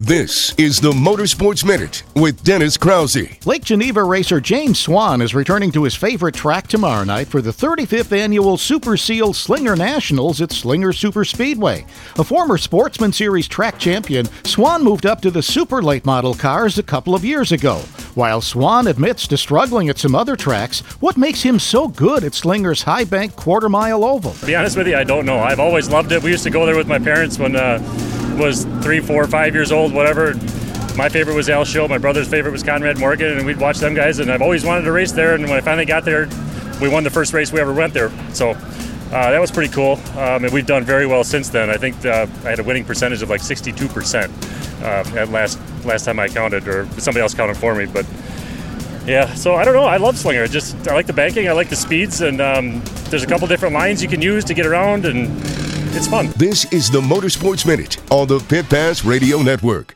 This is the Motorsports Minute with Dennis Krause. Lake Geneva racer James Swan is returning to his favorite track tomorrow night for the 35th annual Super Seal Slinger Nationals at Slinger Super Speedway. A former Sportsman Series track champion, Swan moved up to the super late model cars a couple of years ago. While Swan admits to struggling at some other tracks, what makes him so good at Slinger's High Bank Quarter Mile Oval? To be honest with you, I don't know. I've always loved it. We used to go there with my parents when was 3, 4, 5 years old, whatever. My favorite was Al Show. My brother's favorite was Conrad Morgan, and we'd watch them guys, and I've always wanted to race there, and when I finally got there, we won the first race we ever went there. So that was pretty cool, and we've done very well since then. I think I had a winning percentage of like 62% at last time I counted, or somebody else counted for me, but yeah, so I don't know. I love Slinger. I like the banking, I like the speeds, and there's a couple different lines you can use to get around, and it's fun. This is the Motorsports Minute on the Pit Pass Radio Network.